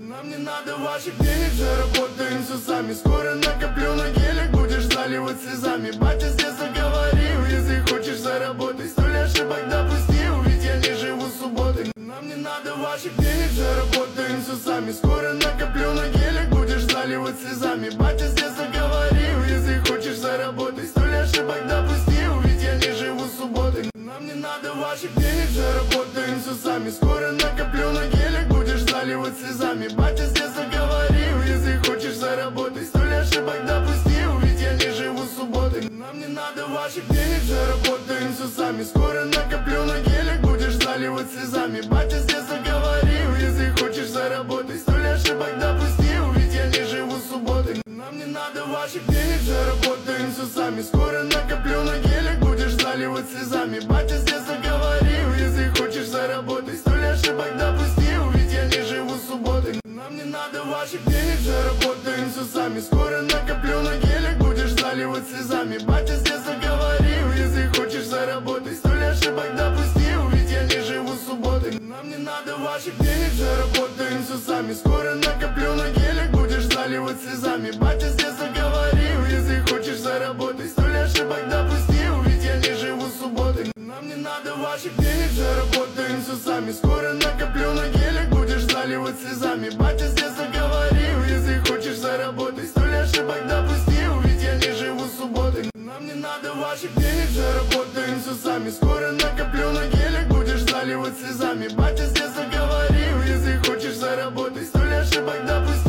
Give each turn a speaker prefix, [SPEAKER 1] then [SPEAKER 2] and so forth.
[SPEAKER 1] Нам не надо ваших денег, заработаем все сами. Скоро накоплю на гелик, будешь заливать слезами. Батя с детства говорил, если хочешь заработай. 100 ошибок допустил, ведь я не живу субботой. Нам не надо ваших денег, заработаем все сами. Скоро накоплю на гелик, будешь заливать слезами. Батя с детства говорил, если хочешь заработай. 100 ошибок допустил, ведь я не живу субботой. Нам не надо ваших денег, заработаем все сами. Скоро накоплю на гелик, будешь заливать слезами. Батя с детства говорил, если хочешь заработай. 100 ошибок допустил, ведь я не живу субботой. Нам не надо ваших денег, заработаем все сами. Скоро накоплю на гелик, будешь заливать слезами. Батя с детства говорил, если хочешь заработай. 100 ошибок допустил, ведь я не живу субботой. Нам не надо ваших денег, заработаем все сами. Скоро накоплю на гелик, будешь заливать слезами. Батя с детства говорил, если хочешь заработай. 100 ошибок допустил, ведь я не живу субботой. Нам не надо ваших денег, заработаем все сами. Скоро накоплю на гелик, будешь заливать слезами. Батя с детства говорил, если хочешь заработай. 100 ошибок допустил, ведь я не живу субботой. Нам не надо ваших денег, заработаем все сами. Скоро накоплю на гелик, будешь заливать слезами. Батя с детства говорил, если хочешь заработай. 100 ошибок допустил, ведь я не живу субботой. Нам не надо ваших денег, заработаем все сами. Скоро накоплю на гелик, будешь заливать слезами. Батя с детства говорил, если хочешь заработай. 100 ошибок допустил, ведь я не живу субботой. Нам не надо ваших денег, заработаем все сами. Скоро накоплю на гелик, будешь заливать слезами. Батя с детства говорил, если хочешь заработай. 100 ошибок допустил.